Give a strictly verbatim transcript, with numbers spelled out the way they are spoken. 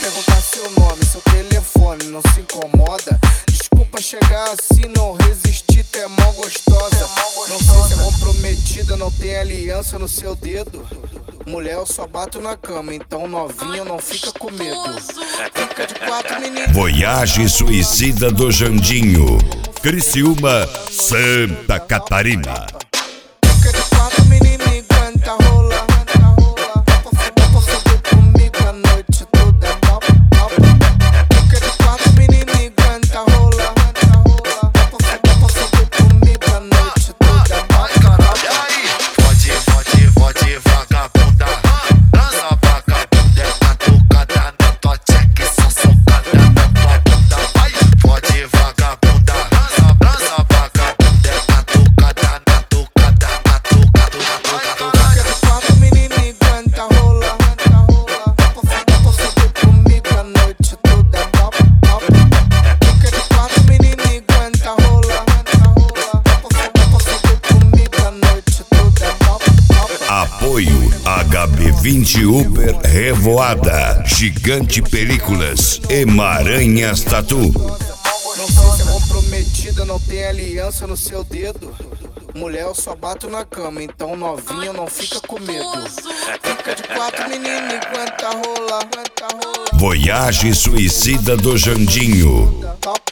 perguntar seu nome, seu telefone, não se incomoda. Desculpa chegar assim, não resisti, tu é mó gostosa. Não sei se é comprometida, não tem aliança no seu dedo. Mulher, eu só bato na cama, então novinha não fica com medo. Fica de quatro, menino. Voyage Suicida do Jandinho, Criciúma, Santa Catarina. Fica de quatro, menino, me canta, rola. Dá pra fazer comigo a noite toda. Fica de quatro, menino, me canta, rola. Dá pra fazer comigo a noite toda. Pode, pode, pode, vagabunda. Dança vagabunda, é catucada na tua tcheca e só socada na tua bunda. Pode, vagabunda. Dança, dança vagabunda, é catucada na tucada, na tucada, na tucada. Fica de quatro, menino, me canta, rola. Dá pra fazer comigo a noite toda. Fica de quatro, menino, me canta, rola. Dá pra fazer comigo a noite toda. Apoio H B vinte Uber Revoada, Gigante Películas, Emaranhas Tatu. Não sei se é comprometida, não tem aliança no seu dedo. Mulher, eu só bato na cama, então novinha não fica com medo. Fica de quatro, menino, enquanto rola. Voyage Suicida do Jandinho.